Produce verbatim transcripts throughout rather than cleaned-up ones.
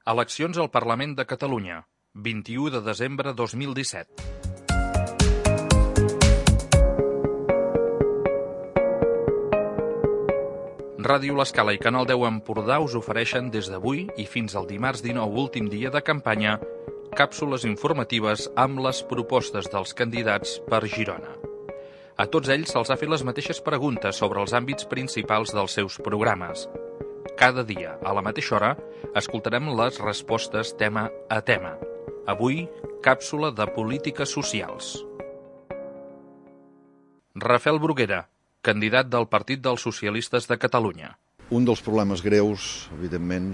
Eleccions al Parlament de Catalunya, vint-i-u de desembre dos mil disset. Ràdio L'Escala i Canal deu Empordà us ofereixen des d'avui i fins al dimarts dinou, últim dia de campanya, càpsules informatives amb les propostes dels candidats per Girona. A tots ells se'ls ha fet les mateixes preguntes sobre els àmbits principals dels seus programes. Cada dia, a la mateixa hora, escoltarem les respostes tema a tema. Avui, càpsula de polítiques socials. Rafael Bruguera, candidat del Partit dels Socialistes de Catalunya. Un dels problemes greus, evidentment,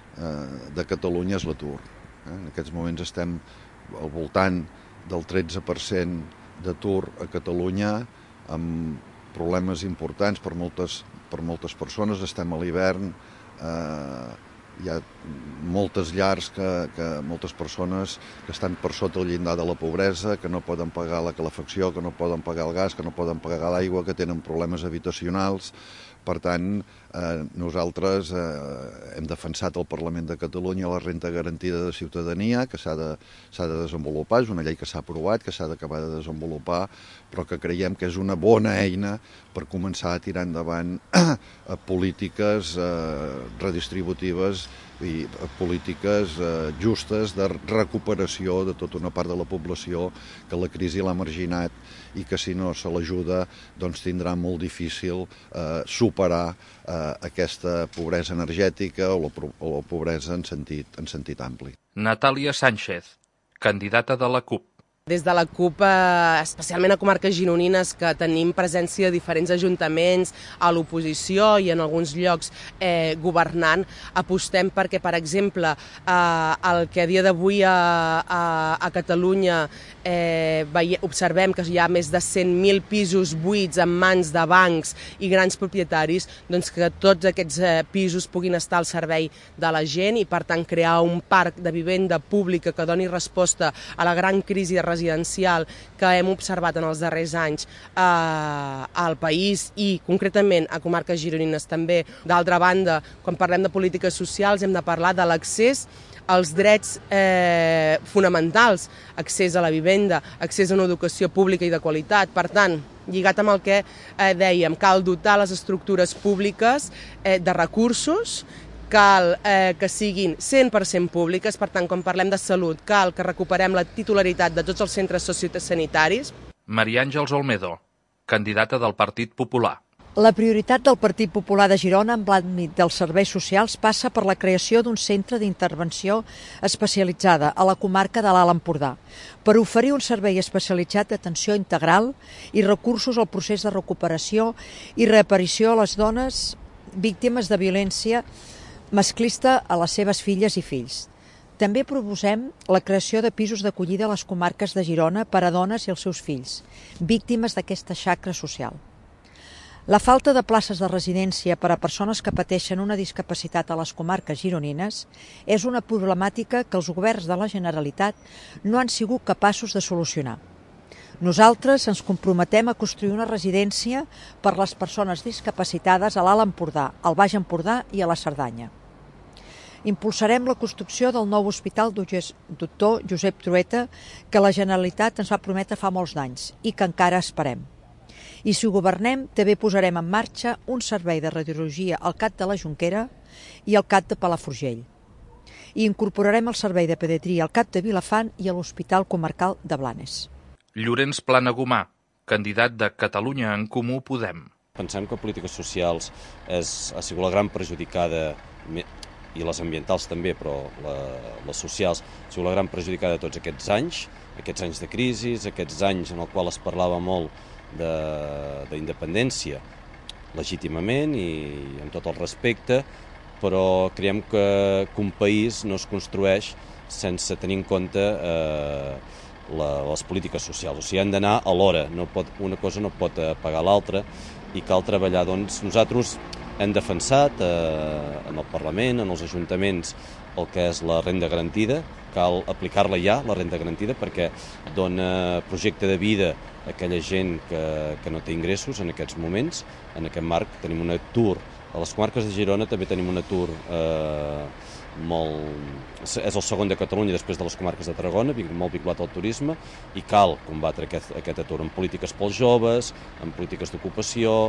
de Catalunya és l'atur. En aquests moments estem al voltant del tretze per cent d'atur a Catalunya, amb problemes importants per moltes, per moltes persones. Estem a l'hivern, eh, hi ha moltes llars, que, que moltes persones que estan per sota el llindar de la pobresa, que no poden pagar la calefacció, que no poden pagar el gas, que no poden pagar l'aigua, que tenen problemes habitacionals. Per tant, eh, nosaltres eh, hem defensat al Parlament de Catalunya la renda garantida de ciutadania, que s'ha de, s'ha de desenvolupar, és una llei que s'ha aprovat, que s'ha d'acabar de desenvolupar, però que creiem que és una bona eina per començar a tirar endavant eh, polítiques eh, redistributives i polítiques eh, justes de recuperació de tota una part de la població que la crisi l'ha marginat i que si no se l'ajuda doncs tindrà molt difícil eh, superar eh, aquesta pobresa energètica o la, o la pobresa en sentit, en sentit ampli. Natàlia Sánchez, candidata de la CUP. Des de la CUP, eh, especialment a comarques gironines, que tenim presència de diferents ajuntaments a l'oposició i en alguns llocs eh, governant, apostem perquè, per exemple, eh, el que a dia d'avui a, a, a Catalunya eh, veie, observem que hi ha més de cent mil pisos buits en mans de bancs i grans propietaris, doncs que tots aquests eh, pisos puguin estar al servei de la gent i, per tant, crear un parc de vivenda pública que doni resposta a la gran crisi de residencial que hem observat en els darrers anys eh, al país i concretament a comarques gironines també. D'altra banda, quan parlem de polítiques socials hem de parlar de l'accés als drets eh, fonamentals, accés a la vivenda, accés a una educació pública i de qualitat. Per tant, lligat amb el que eh, dèiem, cal dotar les estructures públiques eh, de recursos, cal eh, que siguin cent per cent públiques, per tant, quan parlem de salut, cal que recuperem la titularitat de tots els centres sociosanitaris. Maria Àngels Olmedo, candidata del Partit Popular. La prioritat del Partit Popular de Girona en l'àmbit dels serveis socials passa per la creació d'un centre d'intervenció especialitzada a la comarca de l'Alt Empordà, per oferir un servei especialitzat d'atenció integral i recursos al procés de recuperació i reaparició a les dones víctimes de violència masclista a les seves filles i fills. També proposem la creació de pisos d'acollida a les comarques de Girona per a dones i els seus fills, víctimes d'aquesta xacra social. La falta de places de residència per a persones que pateixen una discapacitat a les comarques gironines és una problemàtica que els governs de la Generalitat no han sigut capaços de solucionar. Nosaltres ens comprometem a construir una residència per a les persones discapacitades a l'Alt Empordà, al Baix Empordà i a la Cerdanya. Impulsarem la construcció del nou hospital doctor Josep Trueta que la Generalitat ens va prometre fa molts d'anys i que encara esperem. I si governem, també posarem en marxa un servei de radiologia al C A T de la Jonquera i al C A T de Palafrugell. I incorporarem el servei de pediatria al C A T de Vilafant i a l'Hospital Comarcal de Blanes. Llorenç Planagumà, candidat de Catalunya en Comú Podem. Pensem que polítiques socials és, ha sigut la gran perjudicada, i les ambientals també, però la, les socials, ha sigut la gran perjudicada de tots aquests anys, aquests anys de crisi, aquests anys en els quals es parlava molt d'independència legítimament i amb tot el respecte, però creiem que, que un país no es construeix sense tenir en compte eh, la, les polítiques socials. O sigui, han d'anar alhora, no pot, una cosa no pot pagar l'altra i cal treballar. Doncs nosaltres hem defensat eh, en el Parlament, en els ajuntaments, el que és la renda garantida. Cal aplicar-la ja, la renda garantida, perquè dona projecte de vida a aquella gent que, que no té ingressos en aquests moments. En aquest marc tenim un atur. A les comarques de Girona també tenim un atur eh, molt, és el segon de Catalunya després de les comarques de Tarragona, molt vinculat al turisme, i cal combatre aquest, aquest atur amb polítiques pels joves, amb polítiques d'ocupació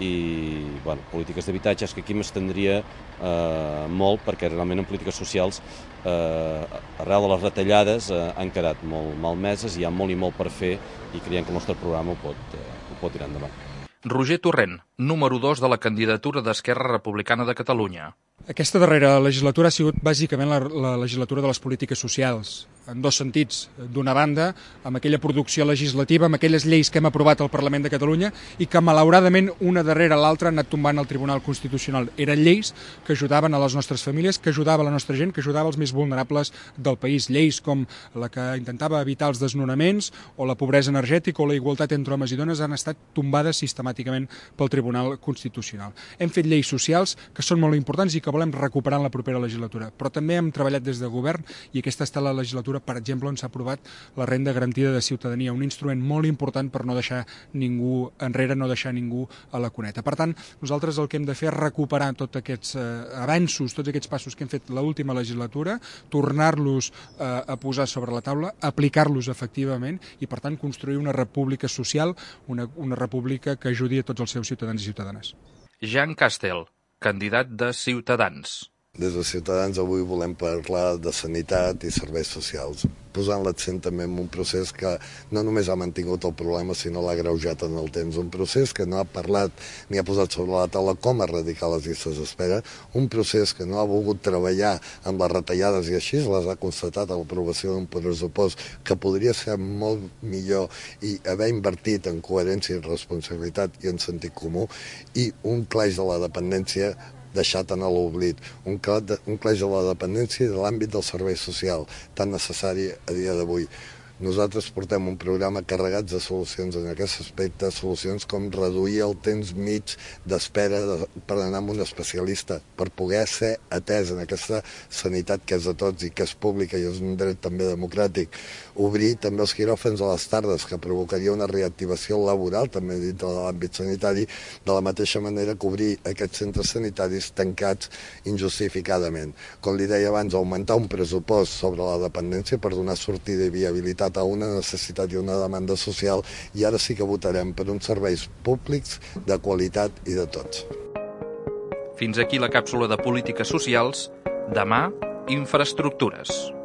i bueno, polítiques d'habitatges, que aquí m'estendria eh, molt, perquè realment en polítiques socials eh, arrel de les retallades eh, han quedat molt malmeses i hi ha molt i molt per fer i creiem que el nostre programa ho pot, eh, ho pot tirar endavant. Roger Torrent, número dos de la candidatura d'Esquerra Republicana de Catalunya. Aquesta darrera legislatura ha sigut bàsicament la, la legislatura de les polítiques socials, en dos sentits. D'una banda, amb aquella producció legislativa, amb aquelles lleis que hem aprovat al Parlament de Catalunya i que, malauradament, una darrere l'altra han anat tombant al Tribunal Constitucional. Eren lleis que ajudaven a les nostres famílies, que ajudava a la nostra gent, que ajudava els més vulnerables del país. Lleis com la que intentava evitar els desnonaments o la pobresa energètica o la igualtat entre homes i dones han estat tombades sistemàticament pel Tribunal Constitucional. Hem fet lleis socials que són molt importants i que volem recuperar en la propera legislatura, però també hem treballat des de govern i aquesta ha estat la legislatura, per exemple, on s'ha aprovat la renda garantida de ciutadania, un instrument molt important per no deixar ningú enrere, no deixar ningú a la cuneta. Per tant, nosaltres el que hem de fer és recuperar tots aquests eh, avanços, tots aquests passos que hem fet l'última legislatura, tornar-los eh, a posar sobre la taula, aplicar-los efectivament i, per tant, construir una república social, una, una república que ajudi a tots els seus ciutadans i ciutadanes. Jean Castel, candidat de Ciutadans. Des de Ciutadans avui volem parlar de sanitat i serveis socials, posant l'accent també en un procés que no només ha mantingut el problema, sinó l'ha agreujat en el temps. Un procés que no ha parlat ni ha posat sobre la taula com erradicar les llistes d'espera, un procés que no ha volgut treballar amb les retallades i així les ha constatat a l'aprovació d'un pressupost que podria ser molt millor i haver invertit en coherència i responsabilitat i en sentit comú, i un cleix de la dependència deixat en l'oblit, un cleix de la dependència i de l'àmbit del servei social, tan necessari a dia d'avui. Nosaltres portem un programa carregat de solucions en aquest aspecte, solucions com reduir el temps mig d'espera per anar a un especialista, per poder ser atès en aquesta sanitat que és de tots i que és pública i és un dret també democràtic. Obrir també els quiròfans a les tardes, que provocaria una reactivació laboral també dintre de l'àmbit sanitari, de la mateixa manera que obrir aquests centres sanitaris tancats injustificadament. Com li deia abans, augmentar un pressupost sobre la dependència per donar sortida i viabilitat a una necessitat i una demanda social, i ara sí que votarem per uns serveis públics de qualitat i de tots. Fins aquí la càpsula de polítiques socials. Demà, infraestructures.